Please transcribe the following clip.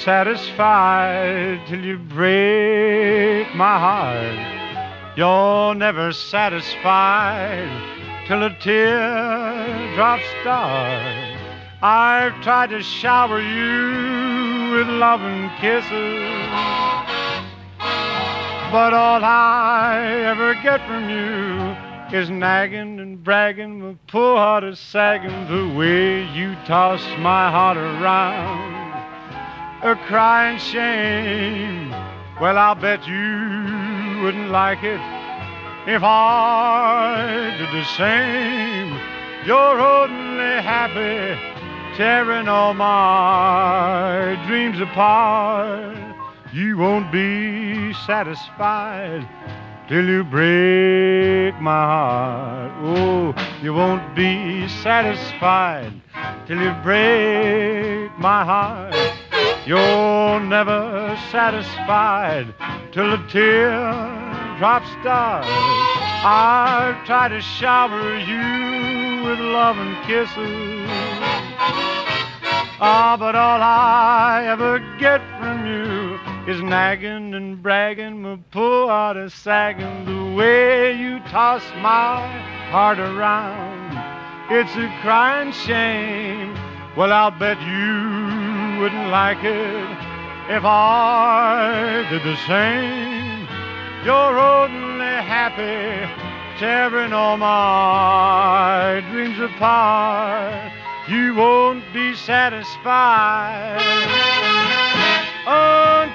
satisfied till you break my heart. You're never satisfied till a teardrop starts. I've tried to shower you with love and kisses, but all I ever get from you is nagging and bragging, my poor heart is sagging. The way you toss my heart around, crying shame. Well, I'll bet you wouldn't like it if I did the same. You're only happy tearing all my dreams apart. You won't be satisfied till you break my heart. Oh, you won't be satisfied till you break my heart. You're never satisfied till a teardrop starts. I've tried to shower you with love and kisses, but all I ever get from you is nagging and bragging, my poor heart is sagging. The way you toss my heart around, it's a crying shame. Well, I'll bet you wouldn't like it if I did the same. You're only happy tearing all my dreams apart. You won't be satisfied. Oh,